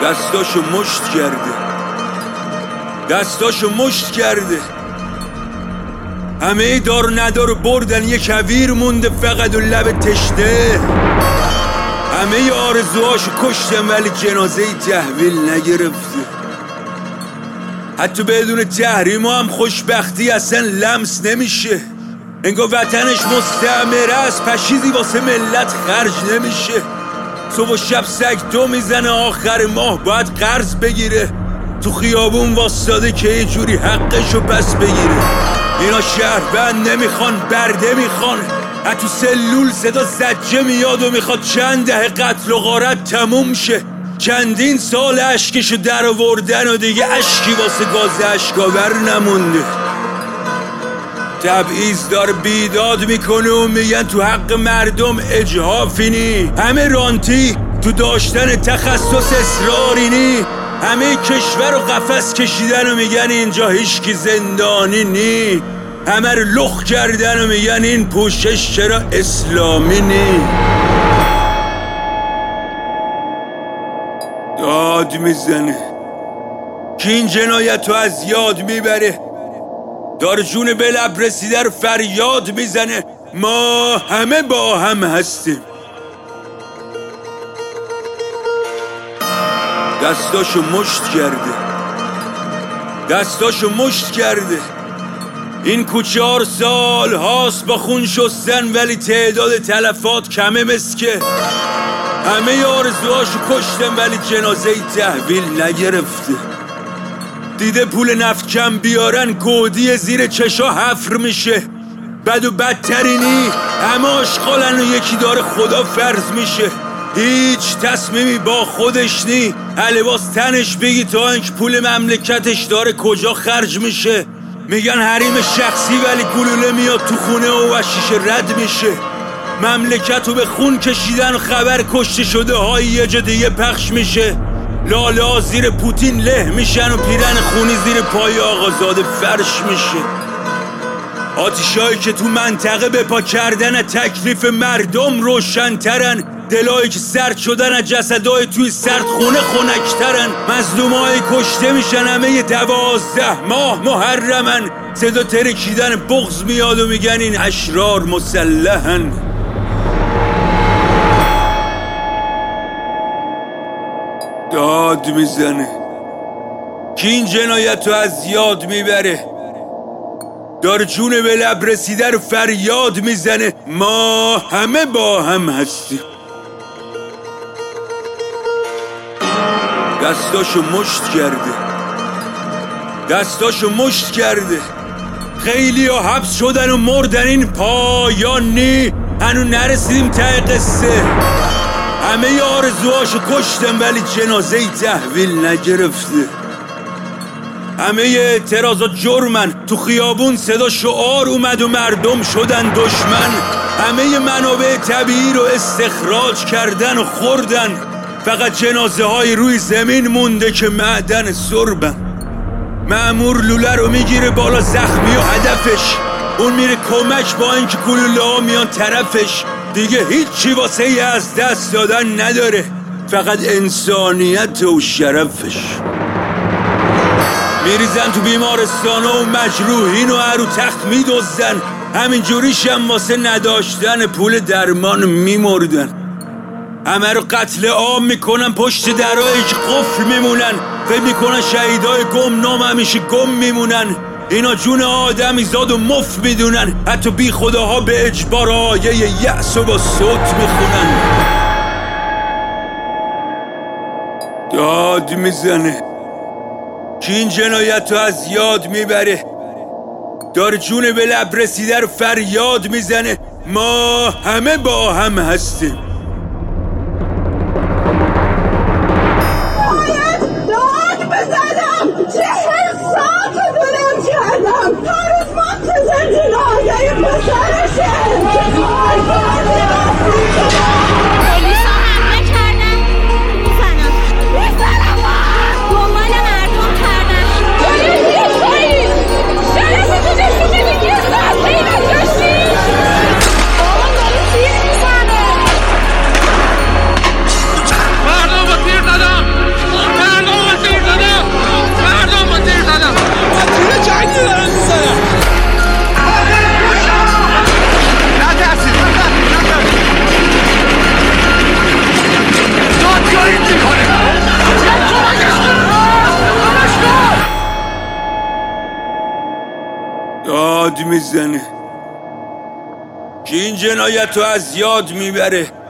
دستاشو مشت کرده، دستاشو مشت کرده. همه دار ندار بردن، یه کویر مونده فقط و لب تشنه. همه آرزوهاشو کشتن ولی جنازه تحویل نگرفته. حتی بدون تحریم هم خوشبختی اصلا لمس نمیشه. انگار وطنش مستعمره است، پشیزی واسه ملت خرج نمیشه. صبح و شب سگ دو میزنه، آخر ماه باید قرض بگیره. تو خیابون واسطاده که یه جوری حقشو پس بگیره. اینا شهروند نمیخوان، برده میخوان. تو سلول صدا زجه میاد و میخواد چند دهه قتل و غارت تموم شه. چندین سال اشکشو در آوردن و دیگه اشکی واسه گاز اشکاور نمونده. تبعیض داره بیداد میکنه و میگن تو حق مردم اجحافی نی. همه رانتی تو داشتن تخصص اصراری نی. همه کشور و قفس کشیدن و میگن اینجا هیچکی زندانی نی. همه رو لخ کردن و میگن این پوشش چرا اسلامی نی. داد میزنه که این جنایت رو از یاد میبره. داره جون به لب رسیده رو فریاد میزنه. ما همه با هم هستیم. دستاشو مشت کرده، دستاشو مشت کرده. این کوچه 4 سال هاست با خون شستن ولی تعداد تلفات کمه مسکه. همه آرزوهاشو کشتن ولی جنازه تحویل نگرفته. دیده پول نفت کم بیارن، گودی زیر چشا حفر میشه. بد و بدترینی همه آشغالن و یکی داره خدا فرض میشه. هیچ تصمیمی با خودش نی. لباس تنش بگی تا اینکه پول مملکتش داره کجا خرج میشه. میگن حریم شخصی ولی گلوله میاد تو خونه و شیشه رد میشه. مملکتو به خون کشیدن و خبر کشته شده های یه جا دیگه پخش میشه. لاله زیر پوتین له میشن و پیرن خونی زیر پای آقازاده فرش میشه. آتیشایی که تو منطقه به پا کردن تکلیف مردم روشن‌ترن. دلایی که سرد شدن از جسدای توی سرد خونه خنک‌ترن. مظلومای کشته میشن همه 12 ماه محرمن. صدا ترکیدن بغض میاد و میگن این اشرار مسلحن. داد میزنه که این جنایت رو از یاد میبره. داره جون به لب رسیده رو فریاد میزنه. ما همه با هم هستیم. دستاشو مشت کرده، دستاشو مشت کرده. خیلی ها حبس شدن و مردن، این پایان نی. هنو نرسیدیم ته قصه. همه آرزوهاشو کشتن ولی جنازه تحویل نگرفته. همه اعتراضا جرمن. تو خیابون صدا شعار اومد و مردم شدن دشمن. همه منابع طبیعی رو استخراج کردن و خوردن. فقط جنازه های روی زمین مونده که معدن سربن. مأمور لوله رو میگیره بالا زخمی و هدفش. اون میره کمک با اینکه گلوله ها میان طرفش. دیگه هیچی واسه از دست دادن نداره، فقط انسانیت و شرفش. میریزن تو بیمارستان و مجروحین و رو تخت میدوزن. همین جوریش هم واسه نداشتن پول درمان میمردن. همه رو قتل عام میکنن، پشت درایی که قفل میمونن. فکر میکنن شهیدای گمنام همیشه گم میمونن. اینا جون آدمی زاد و مفت میدونن. حتی بی خداها به اجبار آیه یأس و با صوت میخونن. داد میزنه که این جنایت رو از یاد میبره. داره جون به لب رسیده رو فریاد میزنه. ما همه با هم هستیم. داد بزنم 40 ساعت دارم کردم. هر روز منتظر جنایه پسرشه. پلیسا حمله کردن. میزنم دنبال مردم کردن. پلیس پایین شرفتو نشون بدید. یه ساعت این نجاشی بابا داره تیر میزنه. مردم با تیر زدم. داد میزنه، که این جنایت رو از یاد میبره.